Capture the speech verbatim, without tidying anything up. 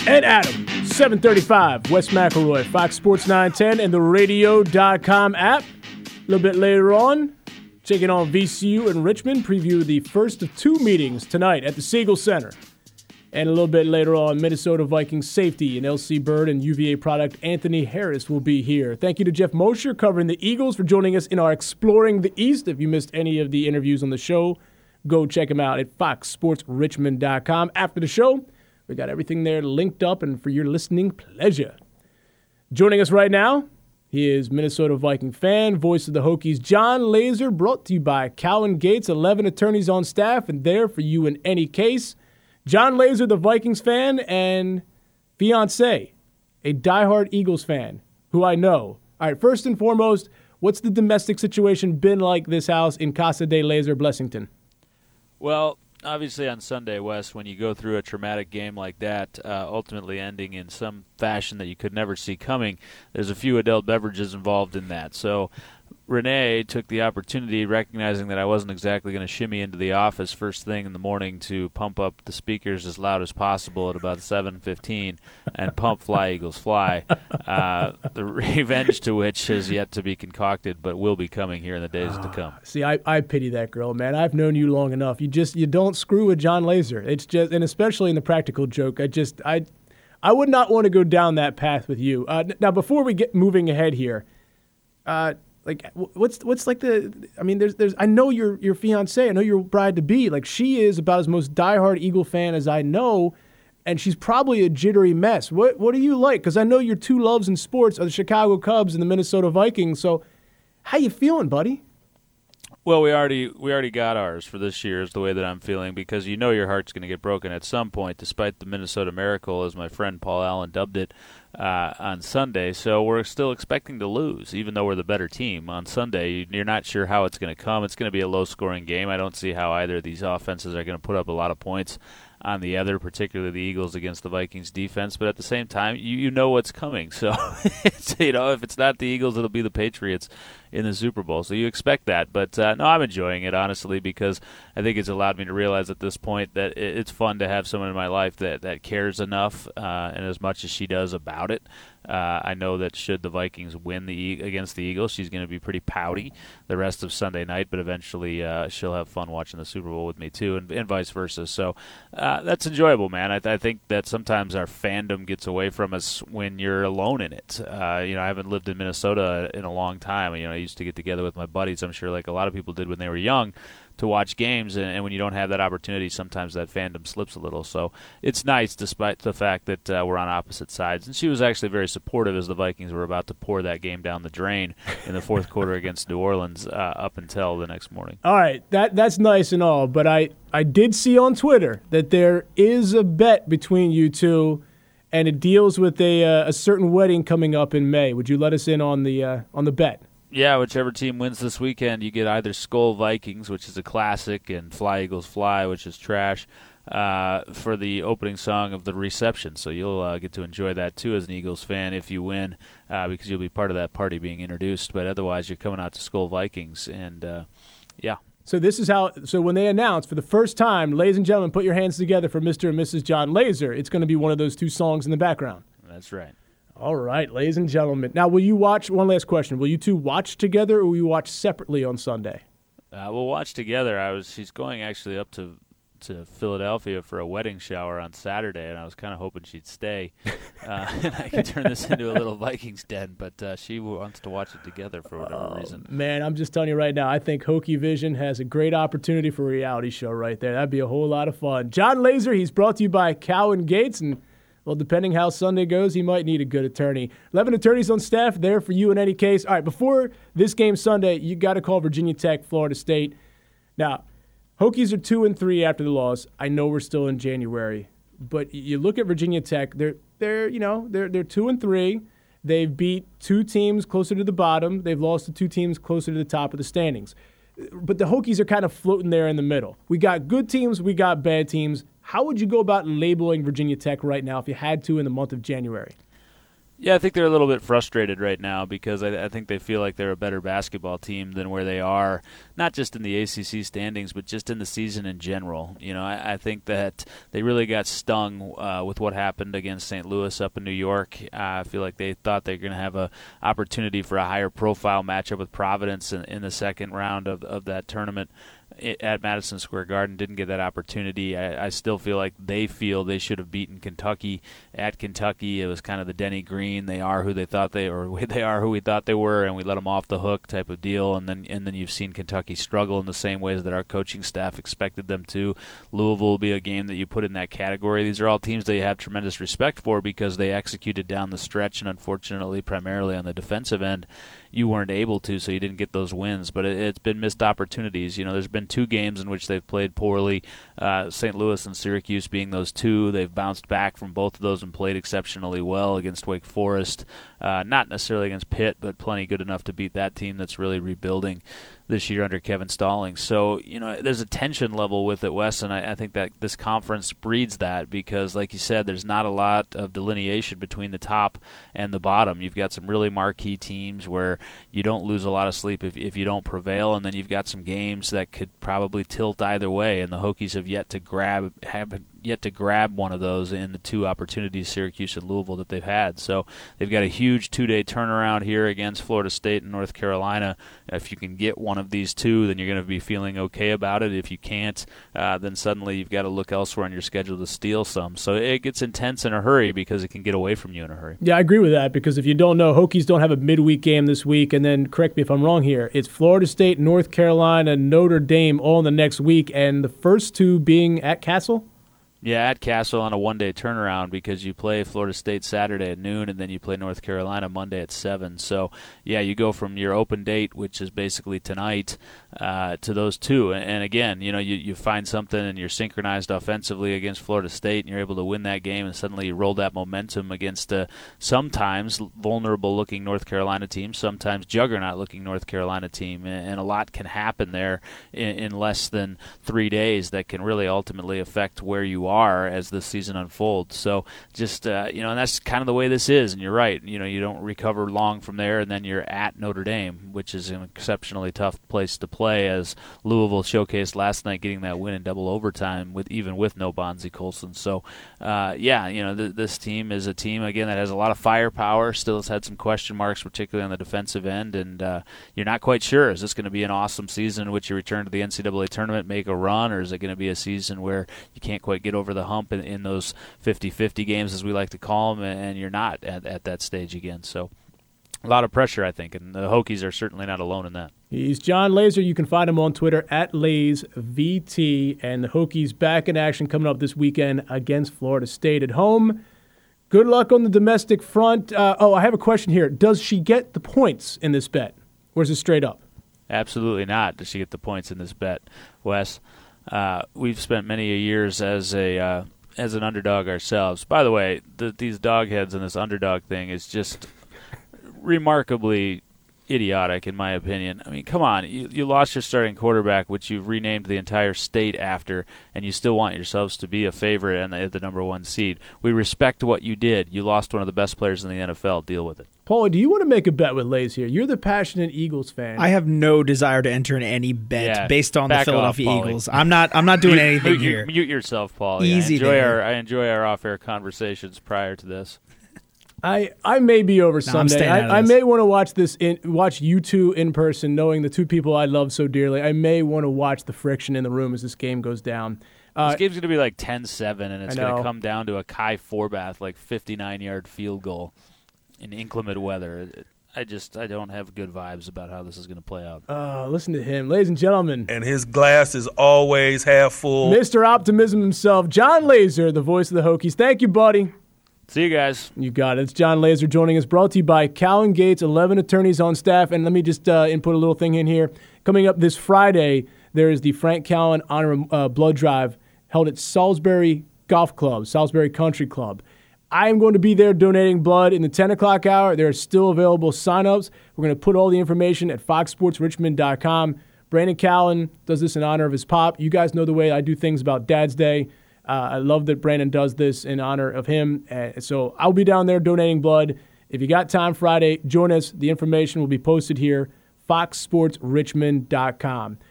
And Adam, seven thirty-five, Wes McElroy, Fox Sports nine ten, and the radio dot com app. A little bit later on, taking on V C U and Richmond, preview the first of two meetings tonight at the Siegel Center. And a little bit later on, Minnesota Vikings safety and L C Bird and U V A product Anthony Harris will be here. Thank you to Jeff Mosher covering the Eagles for joining us in our Exploring the East. If you missed any of the interviews on the show, go check him out at fox sports richmond dot com. After the show, we got everything there linked up and for your listening pleasure. Joining us right now, he is Minnesota Viking fan, voice of the Hokies, Jon Laaser, brought to you by Cowan Gates, eleven attorneys on staff, and there for you in any case. Jon Laaser, the Vikings fan, and fiancé, a diehard Eagles fan, who I know. All right, first and foremost, what's the domestic situation been like this house in Casa de Laaser, Blessington? Well, obviously on Sunday, Wes, when you go through a traumatic game like that, uh, ultimately ending in some fashion that you could never see coming, there's a few adult beverages involved in that. So Renee took the opportunity, recognizing that I wasn't exactly going to shimmy into the office first thing in the morning, to pump up the speakers as loud as possible at about seven fifteen and pump Fly Eagles Fly, uh, the revenge to which has yet to be concocted but will be coming here in the days uh, to come. See, I, I pity that girl, man. I've known you long enough. You just you don't screw with Jon Laaser. It's just, and especially in the practical joke, I just I I would not want to go down that path with you. Uh, now, before we get moving ahead here, uh, Like, what's what's like the? I mean, there's there's. I know your your fiance. I know your bride to be. Like, she is about as most diehard Eagle fan as I know, and she's probably a jittery mess. What what do you like? Because I know your two loves in sports are the Chicago Cubs and the Minnesota Vikings. So, how you feeling, buddy? Well, we already we already got ours for this year, is the way that I'm feeling, because you know your heart's going to get broken at some point, despite the Minnesota Miracle, as my friend Paul Allen dubbed it, uh, on Sunday. So we're still expecting to lose, even though we're the better team. On Sunday, you're not sure how it's going to come. It's going to be a low-scoring game. I don't see how either of these offenses are going to put up a lot of points on the other, particularly the Eagles against the Vikings defense. But at the same time, you, you know what's coming. So, it's, you know, if it's not the Eagles, it'll be the Patriots in the Super Bowl. So you expect that. But, uh, no, I'm enjoying it, honestly, because I think it's allowed me to realize at this point that it, it's fun to have someone in my life that, that cares enough uh, and as much as she does about it. Uh, I know that should the Vikings win the e- against the Eagles, she's going to be pretty pouty the rest of Sunday night, but eventually uh, she'll have fun watching the Super Bowl with me too, and, and vice versa. So uh, that's enjoyable, man. I, th- I think that sometimes our fandom gets away from us when you're alone in it. Uh, you know, I haven't lived in Minnesota in a long time. You know, I used to get together with my buddies, I'm sure like a lot of people did when they were young, to watch games, and, and when you don't have that opportunity, sometimes that fandom slips a little. So it's nice, despite the fact that uh, we're on opposite sides. And she was actually very supportive as the Vikings were about to pour that game down the drain in the fourth quarter against New Orleans uh, up until the next morning. All right, that that's nice and all, but I, I did see on Twitter that there is a bet between you two, and it deals with a uh, a certain wedding coming up in May. Would you let us in on the uh, on the bet? Yeah, whichever team wins this weekend, you get either Skol Vikings, which is a classic, and Fly Eagles Fly, which is trash, uh, for the opening song of the reception. So you'll uh, get to enjoy that, too, as an Eagles fan if you win, uh, because you'll be part of that party being introduced. But otherwise, you're coming out to Skol Vikings, and, uh, yeah. So this is how – so when they announce for the first time, ladies and gentlemen, put your hands together for Mister and Missus Jon Laaser, it's going to be one of those two songs in the background. That's right. All right, ladies and gentlemen. Now, will you watch – one last question. Will you two watch together, or will you watch separately on Sunday? Uh, we'll watch together. I was She's going actually up to to Philadelphia for a wedding shower on Saturday, and I was kind of hoping she'd stay. Uh, and I could turn this into a little Vikings den, but uh, she wants to watch it together for whatever oh, reason. Man, I'm just telling you right now, I think Hokie Vision has a great opportunity for a reality show right there. That'd be a whole lot of fun. Jon Laaser, he's brought to you by Cowan Gates, and well, depending how Sunday goes, he might need a good attorney. eleven attorneys on staff there for you in any case. All right, before this game Sunday, you got to call Virginia Tech, Florida State. Now, Hokies are two and three after the loss. I know we're still in January, but you look at Virginia Tech. They're they're you know they're they're two and three. They've beat two teams closer to the bottom. They've lost to two teams closer to the top of the standings. But the Hokies are kind of floating there in the middle. We got good teams. We got bad teams. How would you go about labeling Virginia Tech right now if you had to in the month of January? Yeah, I think they're a little bit frustrated right now because I, I think they feel like they're a better basketball team than where they are, not just in the A C C standings, but just in the season in general. You know, I, I think that they really got stung uh, with what happened against Saint Louis up in New York. Uh, I feel like they thought they were going to have a opportunity for a higher profile matchup with Providence in, in the second round of, of that tournament at Madison Square Garden. Didn't get that opportunity. I, I still feel like they feel they should have beaten Kentucky at Kentucky. It was kind of the Denny Green, they are who they thought they or they are who we thought they were, and we let them off the hook type of deal. And then and then you've seen Kentucky struggle in the same ways that our coaching staff expected them to. Louisville will be a game that you put in that category. These are all teams that you have tremendous respect for because they executed down the stretch, and unfortunately, primarily on the defensive end, you weren't able to, so you didn't get those wins. But it, it's been missed opportunities. You know, there's been two games in which they've played poorly, uh, Saint Louis and Syracuse being those two. They've bounced back from both of those and played exceptionally well against Wake Forest. Uh, not necessarily against Pitt, but plenty good enough to beat that team that's really rebuilding this year under Kevin Stallings. So, you know, there's a tension level with it, Wes, and I, I think that this conference breeds that because, like you said, there's not a lot of delineation between the top and the bottom. You've got some really marquee teams where you don't lose a lot of sleep if, if you don't prevail, and then you've got some games that could probably tilt either way, and the Hokies have yet to grab have yet to grab one of those in the two opportunities, Syracuse and Louisville, that they've had. So they've got a huge two-day turnaround here against Florida State and North Carolina. If you can get one of these two, then you're going to be feeling okay about it. If you can't, uh, then suddenly you've got to look elsewhere on your schedule to steal some. So it gets intense in a hurry because it can get away from you in a hurry. Yeah, I agree with that because if you don't know, Hokies don't have a midweek game this week, and then, correct me if I'm wrong here, it's Florida State, North Carolina, Notre Dame all in the next week, and the first two being at Castle? Yeah, at Castle on a one-day turnaround because you play Florida State Saturday at noon and then you play North Carolina Monday at seven. So, yeah, you go from your open date, which is basically tonight, uh, to those two. And, again, you know, you, you find something and you're synchronized offensively against Florida State and you're able to win that game and suddenly you roll that momentum against a sometimes vulnerable-looking North Carolina team, sometimes juggernaut-looking North Carolina team. And, and a lot can happen there in, in less than three days that can really ultimately affect where you are. are as the season unfolds. So just, uh, you know, and that's kind of the way this is, and you're right. You know, you don't recover long from there, and then you're at Notre Dame, which is an exceptionally tough place to play, as Louisville showcased last night getting that win in double overtime with even with no Bonzie Colson. So, uh, yeah, you know, th- this team is a team, again, that has a lot of firepower, still has had some question marks, particularly on the defensive end, and uh, you're not quite sure, is this going to be an awesome season in which you return to the N C double A tournament, make a run, or is it going to be a season where you can't quite get over over the hump in, in those fifty-fifty games, as we like to call them, and you're not at, at that stage again. So a lot of pressure, I think, and the Hokies are certainly not alone in that. He's John Laser. You can find him on Twitter at LazeVT, and the Hokies back in action coming up this weekend against Florida State at home. Good luck on the domestic front. Uh, oh, I have a question here. Does she get the points in this bet, or is it straight up? Absolutely not. Does she get the points in this bet, Wes? Uh, we've spent many years as a uh, as an underdog ourselves. By the way, the, these dog heads and this underdog thing is just remarkably idiotic, in my opinion. I mean, come on. You, you lost your starting quarterback, which you've renamed the entire state after, and you still want yourselves to be a favorite and the, the number one seed. We respect what you did. You lost one of the best players in the N F L. Deal with it. Paul, do you want to make a bet with Lays here? You're the passionate Eagles fan. I have no desire to enter in any bet yeah, based on the Philadelphia off, Eagles. I'm not. I'm not doing mute, anything mute, here. Mute yourself, Paul. Easy yeah, I enjoy there. our I enjoy our off-air conversations prior to this. I, I may be over no, Sunday. I, I may want to watch this in watch you two in person, knowing the two people I love so dearly. I may want to watch the friction in the room as this game goes down. Uh, this game's going to be like ten seven, and it's I going know. to come down to a Kai Forbath, like fifty-nine-yard field goal in inclement weather. I just I don't have good vibes about how this is going to play out. Uh, listen to him. Ladies and gentlemen. And his glass is always half full. Mister Optimism himself, John Laser, the voice of the Hokies. Thank you, buddy. See you guys. You got it. It's John Laser joining us, brought to you by Cowan Gates, eleven attorneys on staff. And let me just uh, input a little thing in here. Coming up this Friday, there is the Frank Cowan Honor uh, Blood Drive held at Salisbury Golf Club, Salisbury Country Club. I am going to be there donating blood in the ten o'clock hour. There are still available sign-ups. We're going to put all the information at fox sports richmond dot com. Brandon Cowan does this in honor of his pop. You guys know the way I do things about Dad's Day. Uh, I love that Brandon does this in honor of him. Uh, so I'll be down there donating blood. If you got time Friday, join us. The information will be posted here, fox sports richmond dot com.